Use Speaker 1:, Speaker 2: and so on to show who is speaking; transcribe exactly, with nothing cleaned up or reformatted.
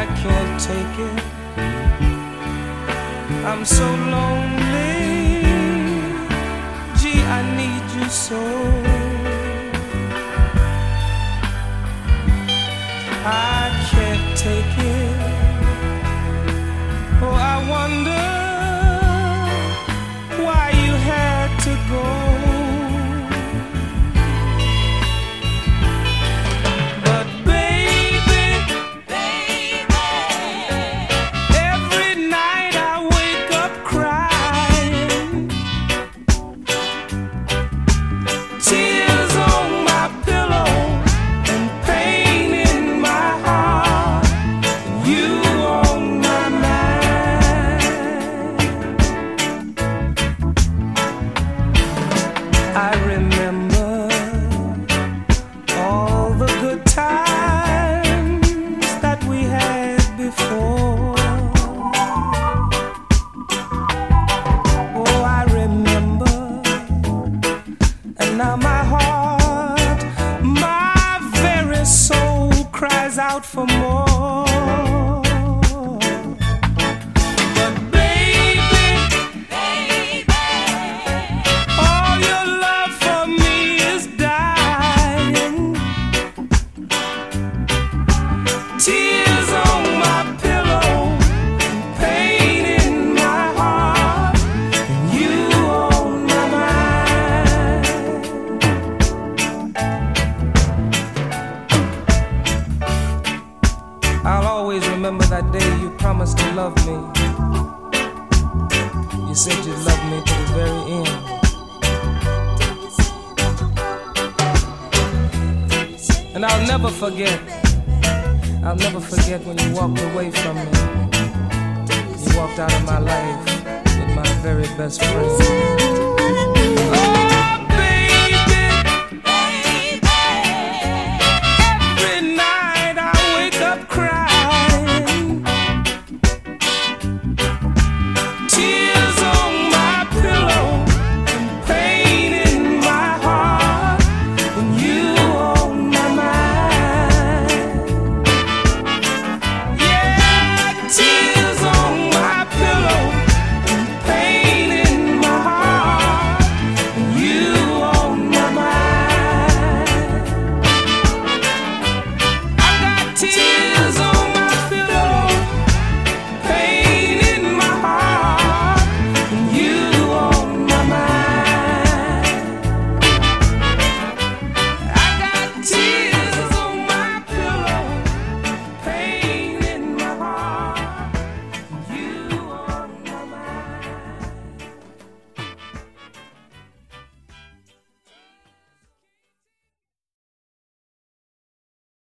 Speaker 1: I can't take it. I'm so lonely. Gee, I need you so. I can't take it. Oh, I wonder why you had to go. But baby, baby, every night I wake up crying, tears on my pillow and pain in my heart, and you on my mind. I remember all the good times that we had before. Oh, I remember, and now my heart, my very soul cries out for more. But baby, baby, all your love for me is dying. Tears on my pillow, pain in my heart, and you on my mind. I'll always remember that day you promised to love me. You said you'd love me to the very end. And I'll never forget, I'll never forget when you walked away from me. You walked out of my life with my very best friend.